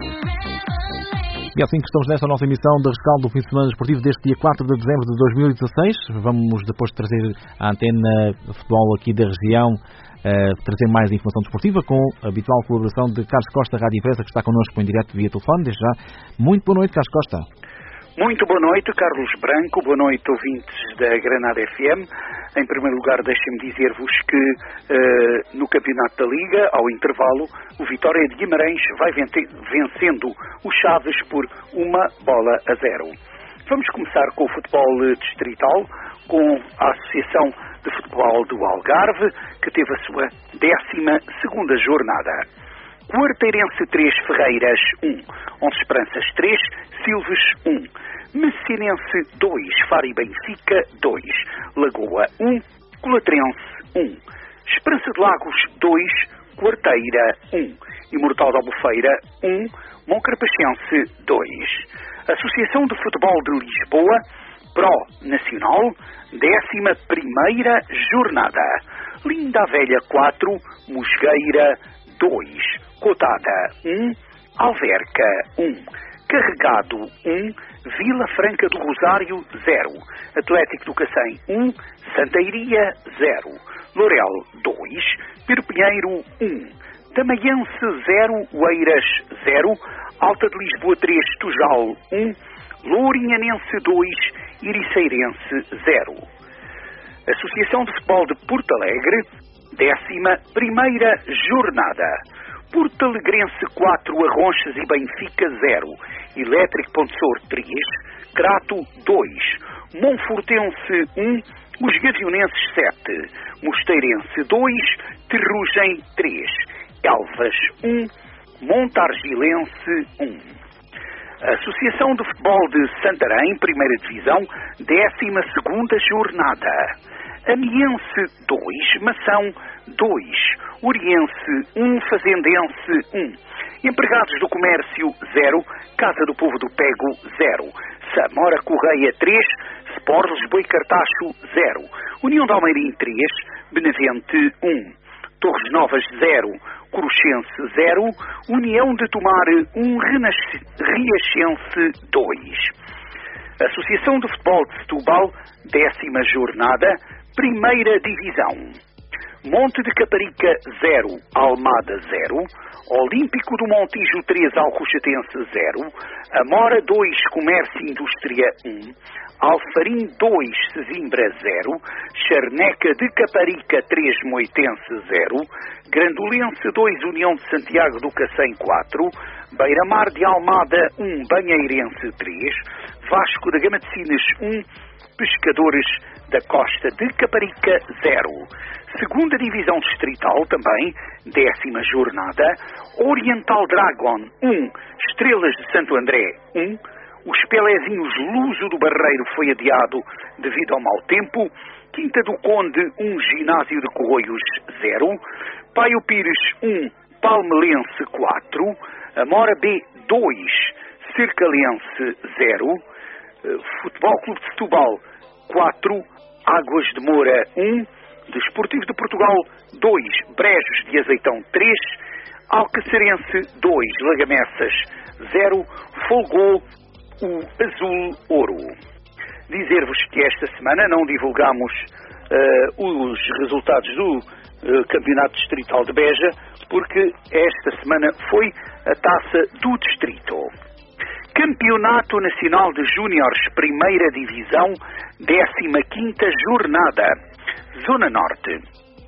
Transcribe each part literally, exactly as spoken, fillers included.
E assim que estamos nesta nossa emissão de rescaldo do fim de semana esportivo deste dia quatro de dezembro de dois mil e dezasseis, vamos depois trazer a antena de futebol aqui da região, uh, trazer mais informação desportiva com a habitual colaboração de Carlos Costa, Rádio Empresa, que está connosco em direto via telefone. Desde já, muito boa noite, Carlos Costa. Muito boa noite, Carlos Branco, boa noite, ouvintes da Granada F M. Em primeiro lugar, deixem-me dizer-vos que uh, no Campeonato da Liga, ao intervalo, o Vitória de Guimarães vai vencendo o Chaves por uma bola a zero. Vamos começar com o futebol distrital, com a Associação de Futebol do Algarve, que teve a sua décima segunda jornada. Quarteirense três, Ferreiras um, Onze Esperanças três, Silves um, Messinense dois, Faro e Benfica dois, Lagoa um, Colatrense um, Esperança de Lagos dois, Quarteira um, Imortal da Albufeira um, Moncarapachense dois. Associação de Futebol de Lisboa, Pro Nacional, décima primeira jornada. Linda a Velha quatro, Mosgueira dois, Cotada um, Alverca um, Carregado um, Vila Franca do Rosário zero, Atlético do Cacém um, Santeiria zero, Lourel dois, Perpinheiro um, Tamaiense zero, Oeiras zero, Alta de Lisboa três, Tujal um, Lourinhanense dois, Iriceirense zero. Associação de Futebol de Porto Alegre, décima primeira jornada. Porto Alegrense quatro, Arronches e Benfica zero, Elétrico Pontessor três, Crato dois, Monfortense um, Os Gavionenses sete, Mosteirense dois, Terrugem três, Elvas um, Montargilense um. Associação de Futebol de Santarém, primeira Divisão, décima segunda jornada. Amiense dois, Mação dois, Oriense um, Fazendense um, Empregados do Comércio zero, Casa do Povo do Pego zero, Samora Correia três, Sport Lisboa e Cartacho zero, União de Almeirim três, Benavente um, Torres Novas zero, Cruxense zero, União de Tomar um, Riachense dois. Associação de Futebol de Setúbal, décima jornada, primeira divisão. Monte de Caparica zero, Almada zero, Olímpico do Montijo três, Alcochatense zero, Amora dois, Comércio e Indústria um, Alfarim dois, Sesimbra zero, Charneca de Caparica três, Moitense zero, Grandolense dois, União de Santiago do Cacém quatro, Beira-Mar de Almada um, Banheirense três, Vasco da Gama de Sines um, Pescadores da Costa de Caparica zero. Segunda Divisão Distrital também, décima jornada, Oriental Dragon um, Estrelas de Santo André um, os Pelezinhos Luso do Barreiro foi adiado devido ao mau tempo, Quinta do Conde um, Ginásio de Corroios zero, Paio Pires um, Palmelense quatro, Amora B dois, Cercalense zero, Futebol Clube de Setúbal quatro, Águas de Moura um, Desportivo de Portugal dois, Brejos de Azeitão três, Alcacerense dois, Lagamessas zero, Folgou o Azul Ouro. Dizer-vos que esta semana não divulgamos uh, os resultados do uh, Campeonato Distrital de Beja, porque esta semana foi a taça do Distrito. Campeonato Nacional de Júniores, primeira Divisão, décima quinta jornada. Zona Norte.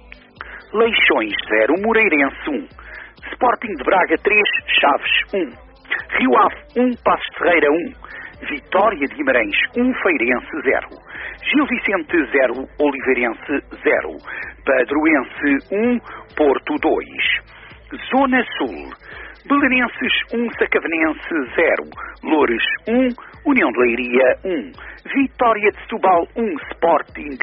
Leixões zero, Moreirense um, Sporting de Braga três, Chaves um, Rio Ave um, Passos de Ferreira um, Vitória de Guimarães um, Feirense zero, Gil Vicente zero, Oliveirense zero, Padroense um, Porto dois. Zona Sul. Belenenses um, Sacavenense zero, Loures um, União de Leiria um, Vitória de Setúbal um, Sporting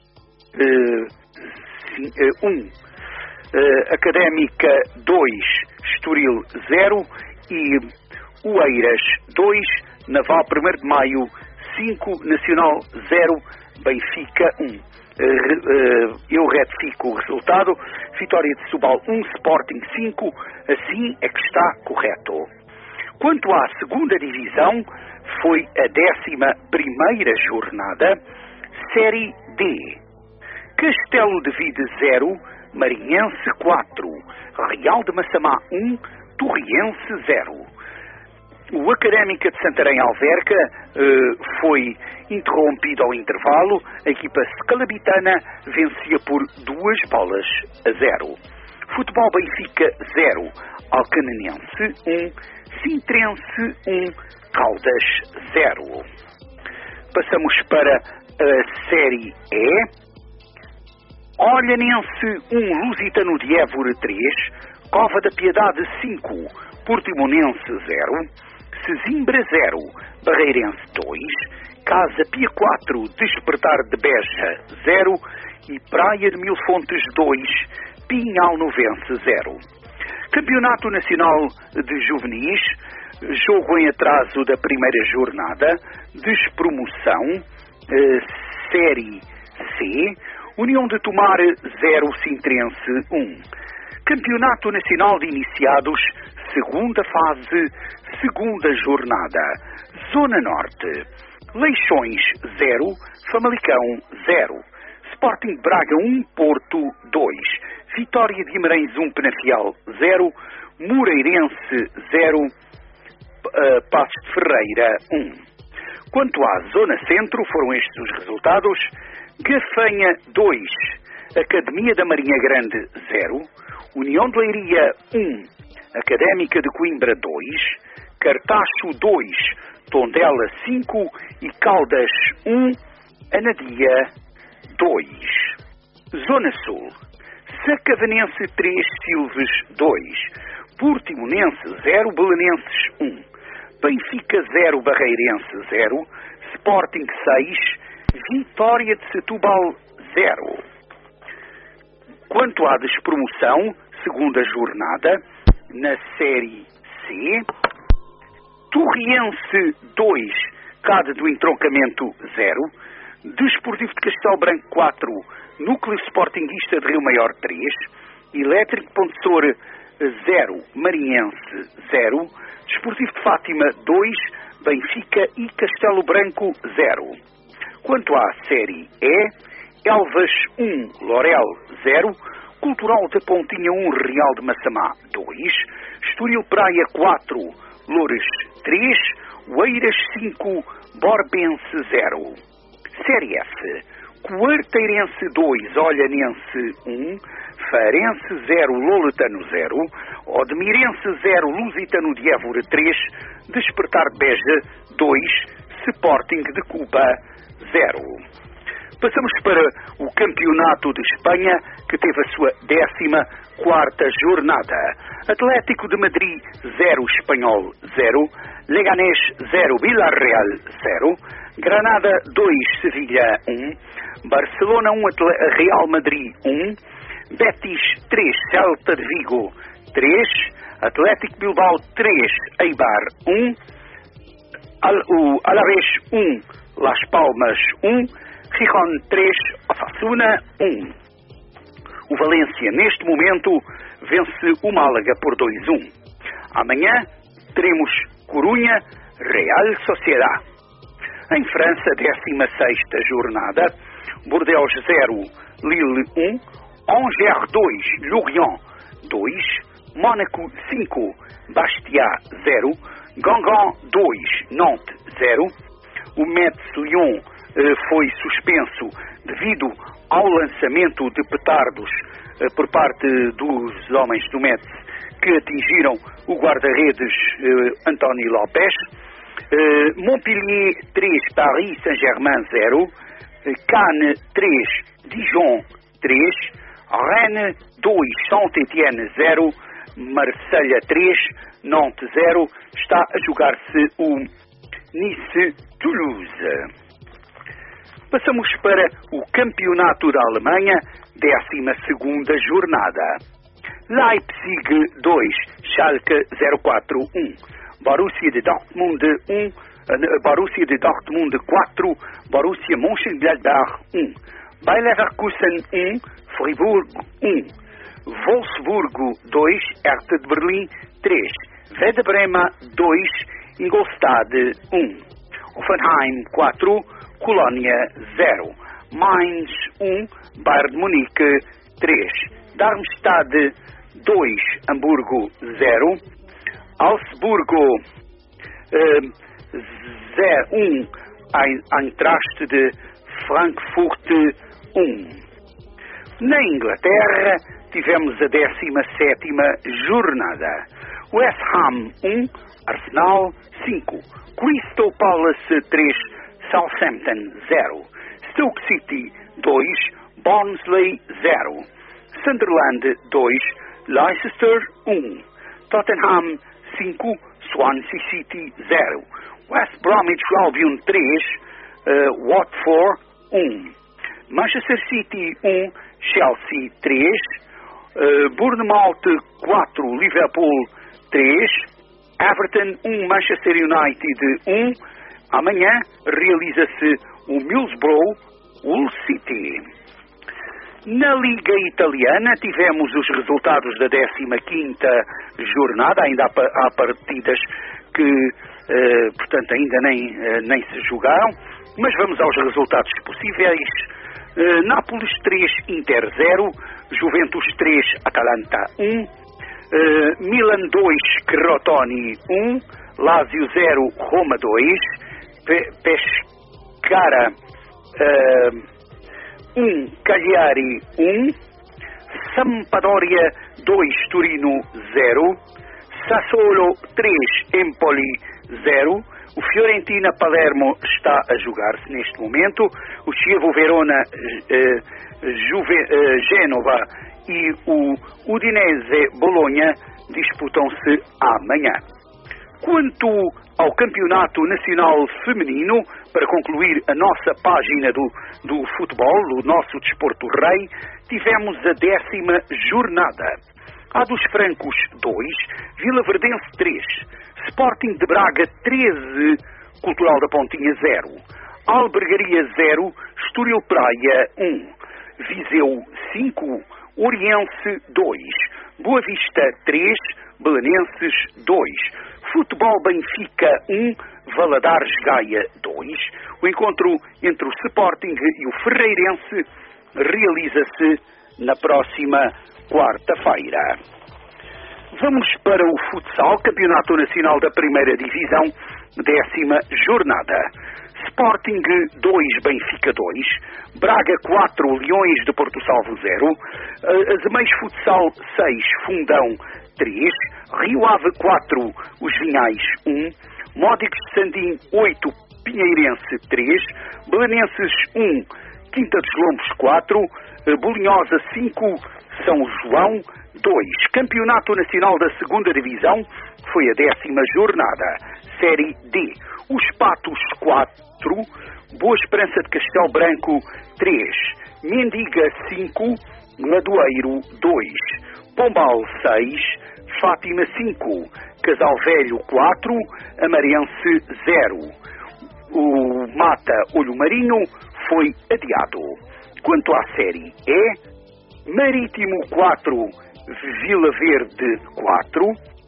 um, uh, Académica dois, Estoril zero e Oeiras dois, Naval primeiro de Maio cinco, Nacional zero, Benfica um. Uh, uh, eu retifico o resultado. Vitória de Setúbal um, Sporting cinco, assim é que está correto. Quanto à segunda divisão, foi a décima primeira jornada, Série D. Castelo de Vide zero, Marinhense quatro, Real de Massamá um, Torriense zero. O Académica de Santarém Alverca eh, foi interrompido ao intervalo. A equipa scalabitana vencia por duas bolas a zero. Futebol Benfica zero, Alcanenense um, Sintrense um, Caldas zero. Passamos para a Série E. Olhanense um, Lusitano de Évora três, Cova da Piedade cinco, Portimonense zero, Sesimbra zero, Barreirense dois, Casa Pia quatro, Despertar de Beja zero e Praia de Mil Fontes dois, Pinhal Novense zero. Campeonato Nacional de Juvenis, jogo em atraso da primeira jornada, despromoção, eh, Série C, União de Tomar zero, Sintrense um. Campeonato Nacional de Iniciados, segunda fase, segunda jornada, Zona Norte, Leixões zero, Famalicão zero, Sporting Braga um, Porto dois, Vitória de Guimarães um, Penafiel zero, Moreirense zero, uh, Passos de Ferreira um. Quanto à Zona Centro, foram estes os resultados: Gafanha dois, Academia da Marinha Grande zero, União de Leiria um, Académica de Coimbra dois, Cartacho dois, Tondela cinco e Caldas um, Anadia dois. Zona Sul, Sacavenense três, Silves dois, Portimonense zero, Belenenses um, Benfica zero, Barreirense zero, Sporting seis, Vitória de Setúbal zero. Quanto à despromoção, segunda jornada, na Série C, Torriense dois, Cade do Entroncamento zero, Desportivo de Castelo Branco quatro, Núcleo Sportinguista de Rio Maior três, Elétrico Pontessor zero, Marinhense zero, Desportivo de Fátima dois, Benfica e Castelo Branco zero. Quanto à Série E, Elvas um, Lorel zero, Cultural da Pontinha um, Real de Massamá dois, Estoril Praia quatro, Loures três, Oeiras cinco, Borbense zero. Série F, Quarteirense dois, Olhanense um, Farense zero, Loletano zero, Odmirense zero, Lusitano de Évora três, Despertar Beja dois, Sporting de Cuba zero. Passamos para o Campeonato de Espanha, que teve a sua décima quarta jornada. Atlético de Madrid zero, Espanhol zero, Leganés zero, Villarreal zero, Granada dois, Sevilha um, Barcelona um, Real Madrid um, Betis três, Celta de Vigo três, Atlético Bilbao três, Eibar um, Al, o Alavés um, Las Palmas um, Gijón três, Osasuna um. O Valência, neste momento, vence o Málaga por dois a um. Amanhã teremos Corunha, Real Sociedad. Em França, décima sexta jornada, Bordeaux zero, Lille um, Angers dois, Lorient dois, Mónaco cinco, Bastia zero, Guingamp dois, Nantes zero. O Metz-Lyon eh, foi suspenso devido ao lançamento de petardos eh, por parte dos homens do Metz que atingiram o guarda-redes eh, António Lopes. eh, Montpellier três, Paris Saint-Germain zero, eh, Cannes três, Dijon três, Rennes dois, Saint-Étienne zero, Marselha três, Nantes zero. Está a jogar-se o Nice-Toulouse. Passamos para o Campeonato da Alemanha, décima segunda jornada. Leipzig dois, Schalke zero quatro um, Borussia de Dortmund um, Borussia de Dortmund quatro, Borussia Mönchengladbach um, Bayer Leverkusen um, Fribourg um, Wolfsburgo dois, Hertha de Berlim três, Werder Bremen dois, Ingolstadt um. Hoffenheim quatro, Colónia zero. Mainz um, Bayern de Munique três. Darmstadt dois, Hamburgo zero. Augsburgo um, Eintracht de Frankfurt um. Na Inglaterra tivemos a décima sétima jornada. West Ham um, Arsenal cinco. Crystal Palace três, Southampton zero. Stoke City dois, Barnsley zero. Sunderland dois, Leicester um. Tottenham cinco, Swansea City zero. West Bromwich Albion três, uh, Watford um. Manchester City um, Chelsea três. uh, Bournemouth quatro, Liverpool três. Everton um, Manchester United um. Amanhã realiza-se o Middlesbrough Hull City. Na Liga Italiana tivemos os resultados da décima quinta jornada. Ainda há, há partidas que, eh, portanto, ainda nem, eh, nem se jogaram, mas vamos aos resultados possíveis. Eh, Nápoles três, Inter zero. Juventus três, Atalanta um. eh, Milan dois, Crotone um. Lazio zero, Roma dois. Pe- Pescara um, Cagliari um. Sampdoria dois, Turino zero. Sassuolo três, Empoli zero. O Fiorentina Palermo está a jogar-se neste momento. O Chievo Verona eh, Juve, eh, Génova e o Udinese Bologna disputam-se amanhã. Quanto ao Campeonato Nacional Feminino, para concluir a nossa página do, do futebol, o nosso desporto rei, tivemos a décima jornada. A dos Francos dois, Vila Verdense três, Sporting de Braga treze, Cultural da Pontinha zero, Albergaria zero, Estoril Praia um, Viseu cinco, Oriense dois, Boa Vista três, Belenenses dois, Futebol Benfica um, Valadares Gaia dois. O encontro entre o Sporting e o Ferreirense realiza-se na próxima quarta-feira. Vamos para o futsal, Campeonato Nacional da Primeira Divisão, décima jornada. Sporting dois, Benfica dois, Braga quatro, Leões de Porto Salvo zero, Azemais Futsal seis, Fundão três, Rio Ave quatro, Os Vinhais um, Módicos de Sandim oito, Pinheirense três, Belenenses um, Quinta dos Lombos quatro, Bolinhosa cinco, São João dois. Campeonato Nacional da Segunda Divisão, foi a décima jornada. Série D. Os Patos quatro, Boa Esperança de Castelo Branco três, Mendiga cinco, Ladoeiro dois, Pombal seis, Fátima cinco, Casal Velho quatro, Amarense zero. O Mata Olho Marinho foi adiado. Quanto à Série E, Marítimo quatro, Vila Verde quatro,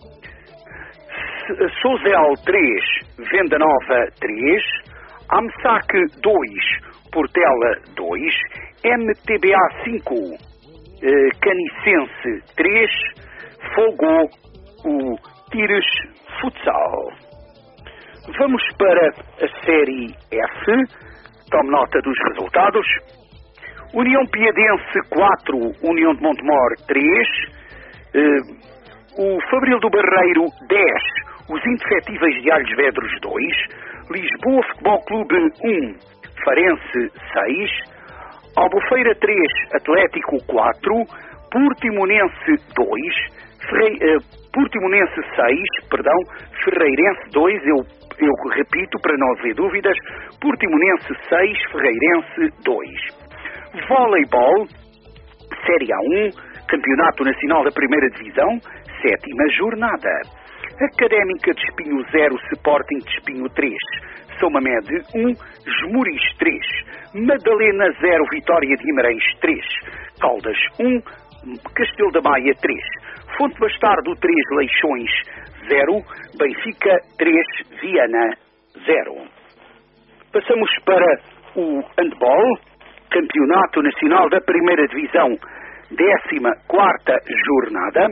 Sozel três, Venda Nova três, Amsac dois, Portela dois, M T B A cinco, eh, Canicense três, Fogo o Tires Futsal. Vamos para a Série F. Tome nota dos resultados. União Piedense quatro, União de Montemor três, eh, o Fabril do Barreiro dez, os Indefetíveis de Alhos Vedros dois, Lisboa Futebol Clube um, Farense seis, Albufeira três, Atlético quatro, Portimonense dois, Ferrei, eh, Portimonense seis, perdão, Ferreirense dois, eu, eu repito para não haver dúvidas, Portimonense seis, Ferreirense dois. Voleibol, Série A um, Campeonato Nacional da Primeira Divisão, sétima jornada. Académica de Espinho zero, Sporting de Espinho três, São Mamede um, Esmoriz três, Madalena zero, Vitória de Guimarães três, Caldas um, Castelo da Maia três, Fonte Bastardo três, Leixões zero, Benfica três, Viana zero. Passamos para o handball, Campeonato Nacional da Primeira Divisão, décima quarta jornada.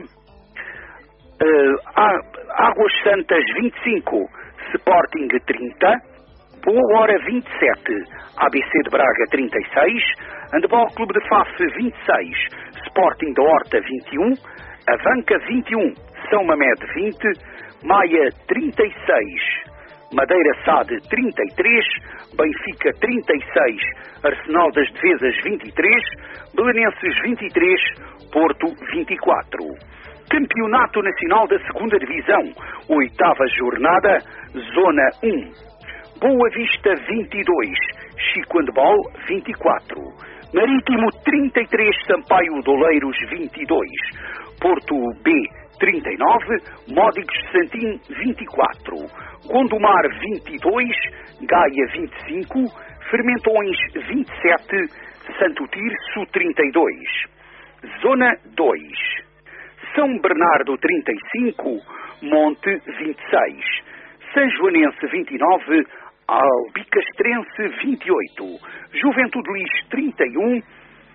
Uh, Águas Santas vinte e cinco, Sporting trinta, Boa Hora vinte e sete, A B C de Braga trinta e seis, Handball Clube de Faf vinte e seis, Sporting da Horta vinte e um, Avanca vinte e um, São Mamede vinte, Maia trinta e seis, Madeira Sade trinta e três, Benfica trinta e seis, Arsenal das Defesas vinte e três, Belenenses vinte e três, Porto vinte e quatro. Campeonato Nacional da Segunda Divisão, oitava jornada, Zona um. Boa Vista vinte e dois, Chico Handball vinte e quatro, Marítimo trinta e três, Sampaio Doleiros vinte e dois, Porto B trinta e nove, Módicos Santim vinte e quatro, Gondomar vinte e dois, Gaia vinte e cinco, Fermentões vinte e sete, Santo Tirso trinta e dois. Zona dois, São Bernardo trinta e cinco, Monte vinte e seis, São Joanense vinte e nove, Albicastrense vinte e oito, Juventude Lis trinta e um,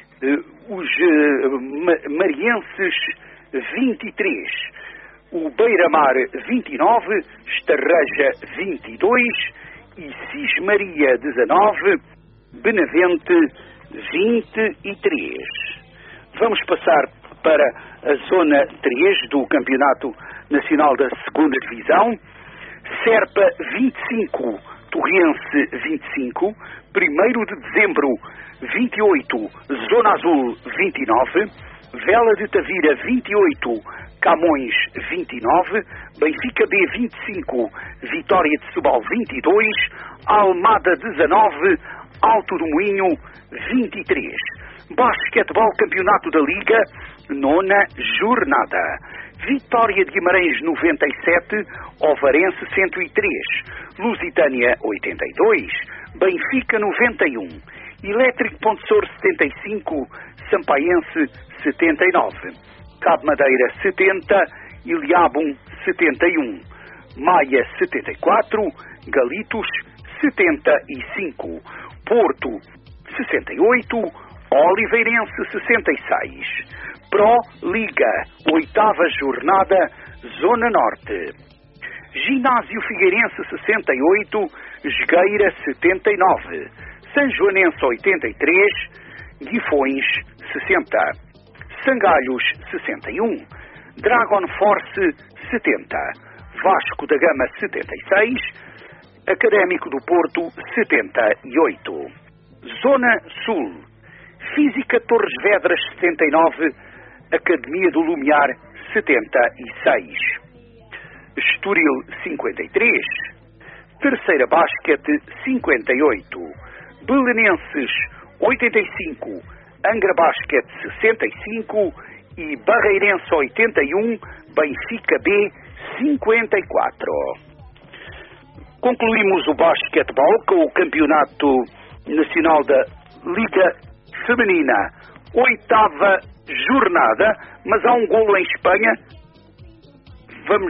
os uh, Marienses vinte e três, o Beira-Mar vinte e nove, Estarreja vinte e dois e Cismaria dezanove, Benavente vinte e três. Vamos passar para a Zona três do Campeonato Nacional da Segunda Divisão. Serpa vinte e cinco, Torrense vinte e cinco, primeiro de dezembro vinte e oito, Zona Azul vinte e nove, Vela de Tavira vinte e oito, Camões vinte e nove, Benfica B vinte e cinco, Vitória de Setúbal vinte e dois, Almada dezanove, Alto do Moinho vinte e três. Basquetebol Campeonato da Liga, nona jornada. Vitória de Guimarães noventa e sete, Ovarense cento e três, Lusitânia oitenta e dois, Benfica noventa e um, Elétrico Pontessor setenta e cinco, Sampaense setenta e nove, Cabo Madeira setenta, Iliabum setenta e um, Maia setenta e quatro, Galitos setenta e cinco, Porto sessenta e oito, Oliveirense sessenta e seis. Pro Liga, oitava jornada, Zona Norte. Ginásio Figueirense sessenta e oito, Jogueira setenta e nove, São Joanense oitenta e três, Guifões sessenta, Sangalhos sessenta e um, Dragon Force setenta, Vasco da Gama setenta e seis, Académico do Porto setenta e oito. Zona Sul, Física Torres Vedras setenta e nove, Academia do Lumiar setenta e seis, Estoril cinquenta e três, Terceira Basquete cinquenta e oito, Belenenses oitenta e cinco, Angra Basquete sessenta e cinco e Barreirense oitenta e um, Benfica B cinquenta e quatro. Concluímos o basquetebol com o Campeonato Nacional da Liga Feminina, oitava jornada, mas há um golo em Espanha. Vamos.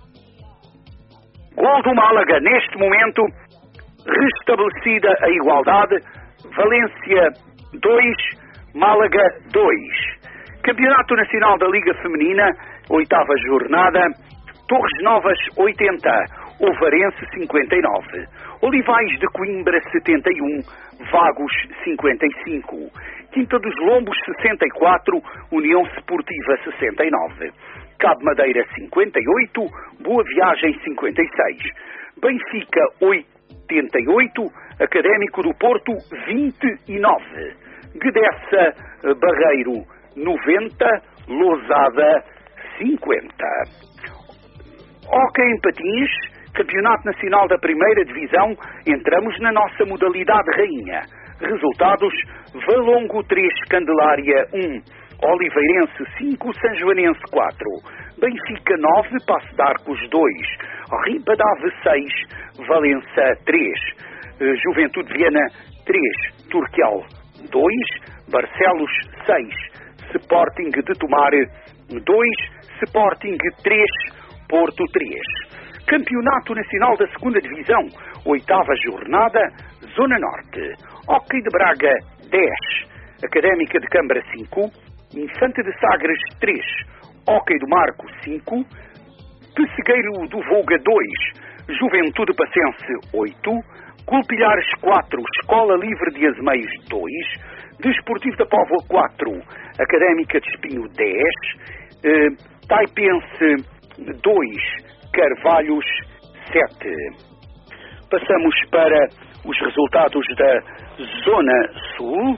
Gol do Málaga, neste momento, restabelecida a igualdade. Valência dois, Málaga dois. Campeonato Nacional da Liga Feminina, oitava jornada. Torres Novas oitenta, Ovarense cinquenta e nove. Olivais de Coimbra setenta e um, Vagos cinquenta e cinco. Quinta dos Lombos sessenta e quatro, União Esportiva sessenta e nove. Cabo Madeira cinquenta e oito, Boa Viagem cinquenta e seis. Benfica oitenta e oito, Académico do Porto vinte e nove. Guedeça Barreiro noventa, Lousada cinquenta. Hóquei em patins, Campeonato Nacional da Primeira Divisão, entramos na nossa modalidade rainha. Resultados: Valongo três, Candelária um, Oliveirense cinco, São Joanense quatro, Benfica nove, Passo de Arcos dois, Ribadave seis, Valença três, Juventude Viana três, Turquial dois, Barcelos seis, Sporting de Tomar dois, Sporting três, Porto três. Campeonato Nacional da segunda Divisão, oitava jornada, Zona Norte. Hóquei de Braga dez, Académica de Câmara cinco, Infante de Sagres três, Hóquei do Marco cinco, Pessegueiro do Volga dois, Juventude Passense oito, Colpilhares quatro, Escola Livre de Azemeios dois, Desportivo da Póvoa quatro, Académica de Espinho dez, eh, Taipense dois, Carvalhos sete. Passamos para os resultados da Zona Sul.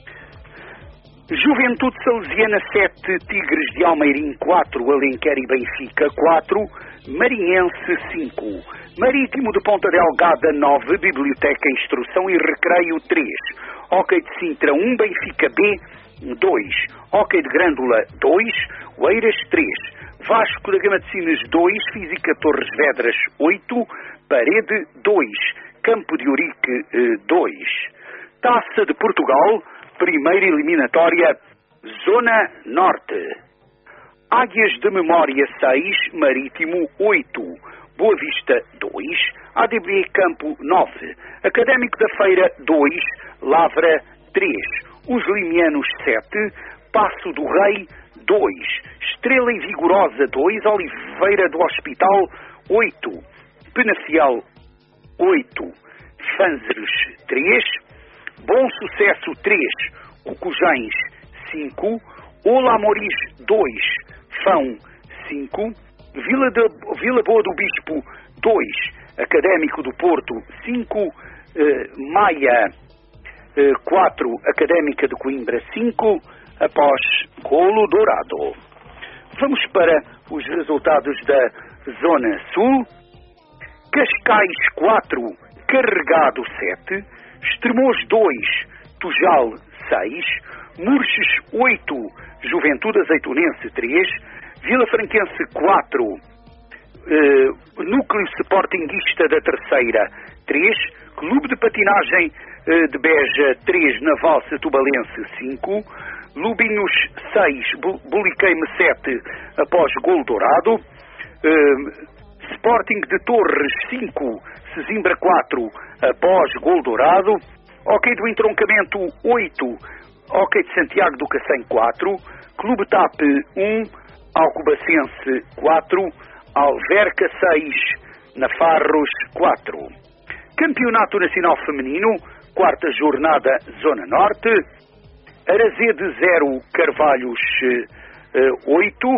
Juventude Salesiana sete, Tigres de Almeirim quatro, Alenquer e Benfica quatro, Marinhense cinco, Marítimo de Ponta Delgada nove, Biblioteca, Instrução e Recreio três, Hóquei de Sintra um, Benfica B dois, Hóquei de Grândola dois, Oeiras três, Vasco da Gama de Sines dois, Física Torres Vedras oito, Parede dois, Campo de Ourique dois. Taça de Portugal, primeira eliminatória, Zona Norte. Águias de Memória seis, Marítimo oito, Boa Vista dois, A D B Campo nove, Académico da Feira dois, Lavra três, Os Limianos sete, Passo do Rei dois, Estrela e Vigorosa dois, Oliveira do Hospital oito, Penafiel oito, Fanzeres três, Bom Sucesso três, Cocujães cinco, Ola Amoris dois, Fão cinco, Vila, de, Vila Boa do Bispo dois, Académico do Porto cinco, eh, Maia eh, quatro, Académica de Coimbra cinco, após Golo Dourado. Vamos para os resultados da Zona Sul. Cascais quatro, Carregado sete, Estremoz dois, Tujal seis, Murches oito, Juventude Azeitonense três, Vila Franquense quatro, eh, Núcleo Sportinguista da Terceira três, Clube de Patinagem eh, de Beja três, Naval Setubalense cinco, Lubinhos seis, Buliqueime sete, após Golo Dourado, eh, Sporting de Torres cinco, Sesimbra quatro, após Golo Dourado, Hóquei do Entroncamento oito, Hóquei de Santiago do Cacém quatro, Clube T A P um, Alcobacense quatro, Alverca seis, Nafarros quatro. Campeonato Nacional Feminino, quarta jornada, Zona Norte, Arazede zero, Carvalhos oito,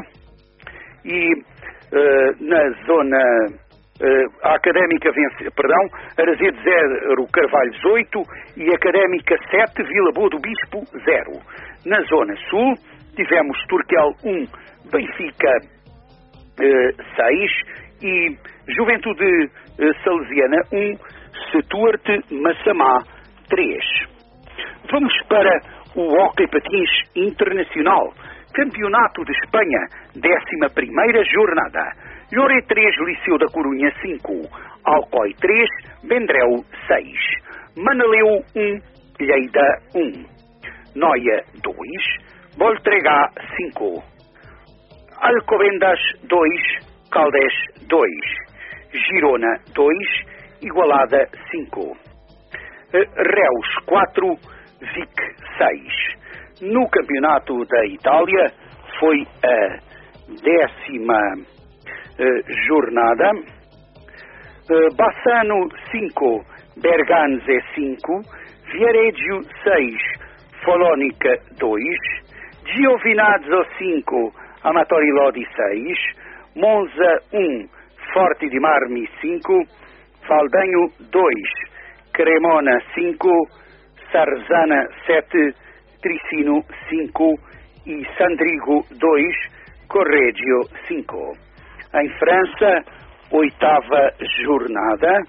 e uh, na zona uh, a Académica vence, perdão, Arazede zero, Carvalhos oito e Académica sete, Vila Boa do Bispo zero. Na Zona Sul tivemos Turquel um, Benfica uh, seis e Juventude uh, Salesiana um, Stuart Massamá três. Vamos para o Hóquei Patins Internacional, Campeonato de Espanha, décima primeira jornada. Lloret três, Liceu da Corunha cinco, Alcoi três, Vendrell seis, Manaleu um, Lleida um, Noia dois, Voltregá cinco, Alcobendas dois, Caldes dois, Girona dois, Igualada cinco, Reus quatro, Vic seis. No Campeonato da Itália foi a décima uh, jornada. Uh, Bassano cinco, Berganze cinco, Viareggio seis, Folónica dois, Giovinazzo cinco, Amatori Lodi seis, Monza um, Forte di Marmi cinco, Valdanho dois, Cremona cinco, Sarzana sete, Tricino cinco e Sandrigo dois, Correggio cinco. Em França, oitava jornada,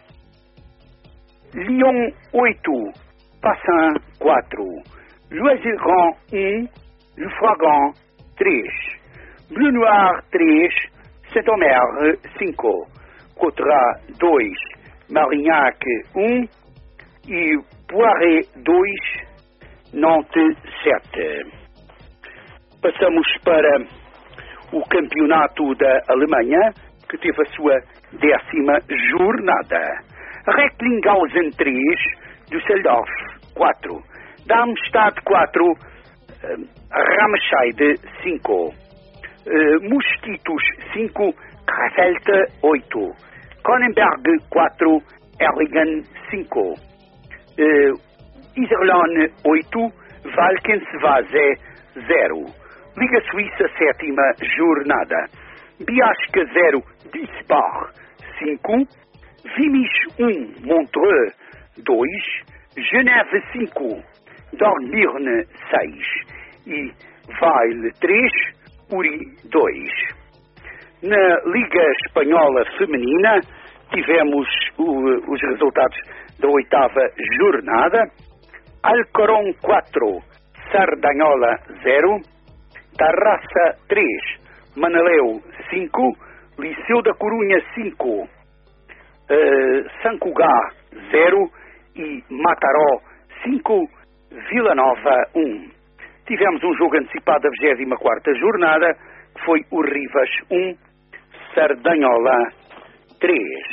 Lyon oito, Passin quatro, Loisy-Grand um, Le Froigan três, Bleu Noir três, Saint-Omer cinco, Coutras dois, Marignac um e Poiré dois, Nantes sete. Passamos para o campeonato da Alemanha, que teve a sua décima jornada. Recklinghausen três, Düsseldorf quatro, Darmstadt quatro, Ramscheid cinco, uh, Mosquitos cinco, Krefeld oito, Kronenberg quatro, Erlangen cinco, uh, Iserlohn oito, Valkensvase zero, Liga Suíça sétima jornada, Biasca zero, Wiesbach cinco, Vimis um, Montreux dois, Geneve cinco, Dornbirn seis e Weil três, Uri dois. Na Liga Espanhola Feminina tivemos o, os resultados da oitava jornada. Alcorcón quatro, Sardanhola zero, Tarrasa três, Manaleu cinco, Liceu da Corunha cinco, uh, Sant Cugat zero e Mataró cinco, Vila Nova um. Tivemos um jogo antecipado da vigésima quarta jornada, que foi o Rivas um, Sardanhola três.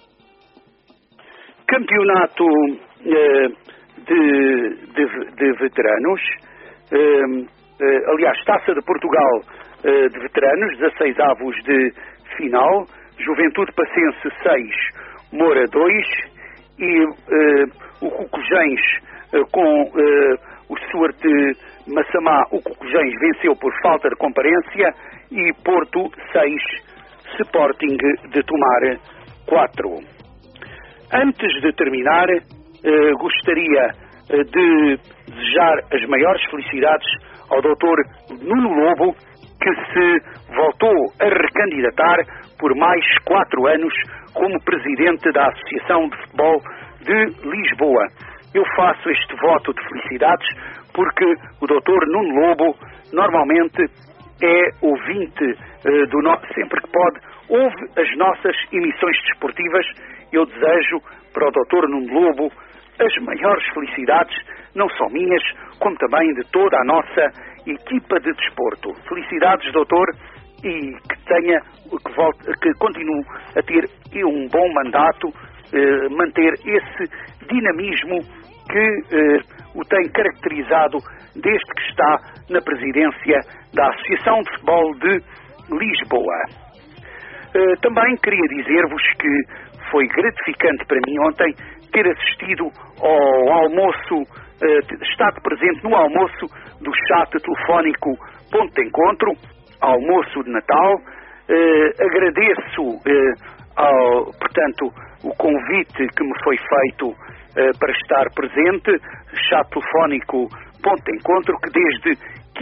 Campeonato uh, de, de, de veteranos, uh, uh, aliás, Taça de Portugal uh, de veteranos, dezasseis avos de final, Juventude Passense seis, Moura dois e uh, o Cucujens uh, com uh, o Stuart Massamá, o Cucujens venceu por falta de comparência e Porto seis, Sporting de Tomar quatro. Antes de terminar, eh, gostaria eh, de desejar as maiores felicidades ao doutor Nuno Lobo, que se voltou a recandidatar por mais quatro anos como presidente da Associação de Futebol de Lisboa. Eu faço este voto de felicidades porque o doutor Nuno Lobo normalmente é ouvinte uh, do no... sempre que pode, ouve as nossas emissões desportivas. Eu desejo para o doutor Nuno Lobo as maiores felicidades, não só minhas, como também de toda a nossa equipa de desporto. Felicidades, doutor, e que tenha, que, volte, que continue a ter um bom mandato, eh, manter esse dinamismo que eh, o tem caracterizado desde que está na presidência da Associação de Futebol de Lisboa. Eh, também queria dizer-vos que foi gratificante para mim ontem ter assistido ao almoço, eh, estado presente no almoço do chat telefónico Ponto de Encontro, almoço de Natal. Eh, agradeço, eh, ao, portanto, o convite que me foi feito eh, para estar presente, chat telefónico Ponto de Encontro, que desde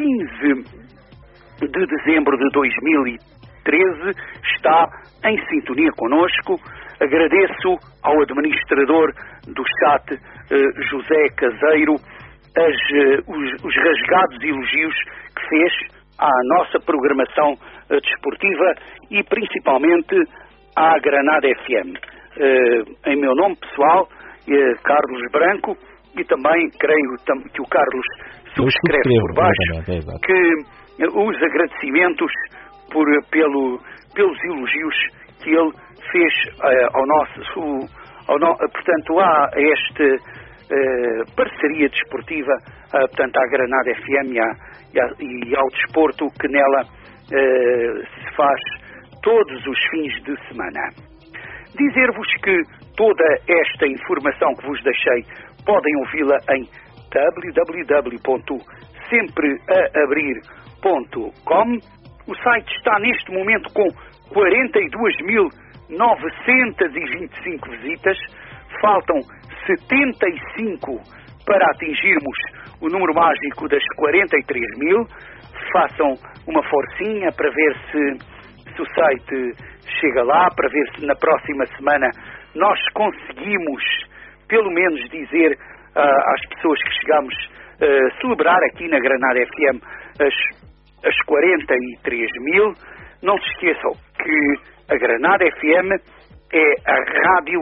quinze de dezembro de dois mil e treze está em sintonia connosco. Agradeço ao administrador do chat, eh, José Caseiro, as, eh, os, os rasgados elogios que fez à nossa programação eh, desportiva e principalmente à Granada F M. Eh, em meu nome pessoal, eh, Carlos Branco, e também creio tam, que o Carlos subscreve por baixo, é que eh, os agradecimentos por, pelo, pelos elogios que ele fez uh, ao nosso, ao no, uh, portanto, há esta uh, parceria desportiva, uh, portanto, à Granada F M e, à, e, à, e ao desporto que nela uh, se faz todos os fins de semana. Dizer-vos que toda esta informação que vos deixei podem ouvi-la em w w w ponto sempre a abrir ponto com. O site está neste momento com quarenta e duas mil novecentas e vinte e cinco visitas, faltam setenta e cinco para atingirmos o número mágico das quarenta e três mil. Façam uma forcinha para ver se, se o site chega lá, para ver se na próxima semana nós conseguimos pelo menos dizer uh, às pessoas que chegamos a uh, celebrar aqui na Granada F M as as quarenta e três mil. Não se esqueçam que a Granada F M é a rádio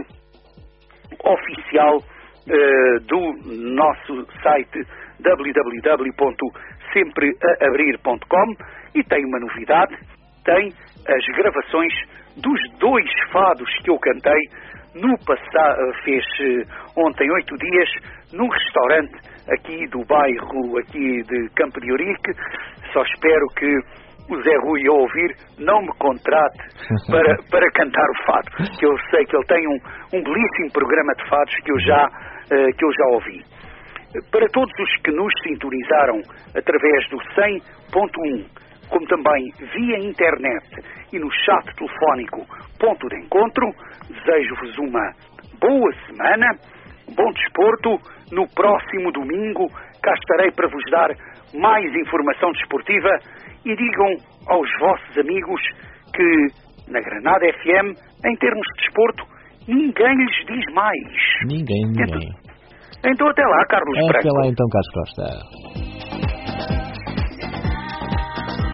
oficial uh, do nosso site w w w ponto sempre a abrir ponto com e tem uma novidade, tem as gravações dos dois fados que eu cantei no passado, fez ontem oito dias, num restaurante aqui do bairro aqui de Campo de Ourique. Só espero que o Zé Rui, ao ouvir, não me contrate para, para cantar o fado, que eu sei que ele tem um, um belíssimo programa de fados que eu já, uh, que eu já ouvi. Para todos os que nos sintonizaram através do cem ponto um, como também via internet e no chat telefónico Ponto de Encontro, desejo-vos uma boa semana, bom desporto. No próximo domingo cá estarei para vos dar mais informação desportiva e digam aos vossos amigos que na Granada F M, em termos de desporto, ninguém lhes diz mais. Ninguém, ninguém. Então, então até lá, Carlos Branco. Até lá então, Carlos Costa.